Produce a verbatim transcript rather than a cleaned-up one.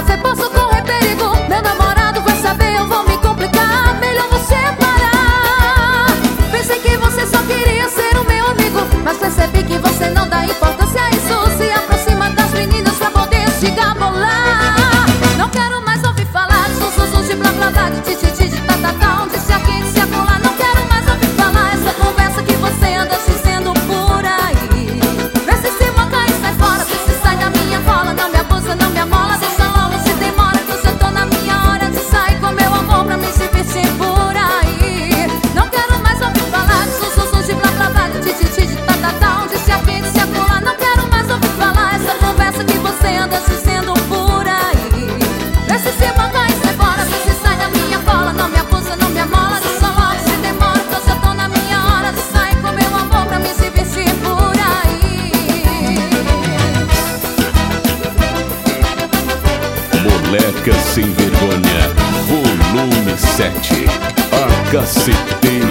você, posso correr perigo. Meu namorado vai saber, eu vou me complicar. Melhor você parar. Pensei que você só queria ser o meu amigo, mas percebi que você não dá importância a isso. Se aproxima das meninas pra poder se gabolar. Não quero mais ouvir falar de zum, zum, zum, de blá, blá, blá, de ti, ti, ti, de tá, tá, tá, de se aqui, de se acolá. Não quero mais ouvir falar essa conversa que você anda dizendo por aí. Vê se se manca e sai fora, vê se sai da minha cola. Não me abusa, não me amola, deixa logo, se demora, que eu já tô na minha hora de sair com meu amor pra me divertir por aí. Não quero mais ouvir falar de zum, zum, zum, de blá, blá, blá, de ti, ti, ti, de tá, tá, tá, de se aqui, de se acolá. Não quero mais ouvir falar essa conversa que você anda dizendo por aí. Vê se se manca e sai fora, vê se sai da minha cola. Não me abusa, não me amola, deixa logo, se demora, que eu já tô na minha hora de sair com meu amor pra me divertir por aí. Moleca Sem Vergonha, volume sete. A Cacete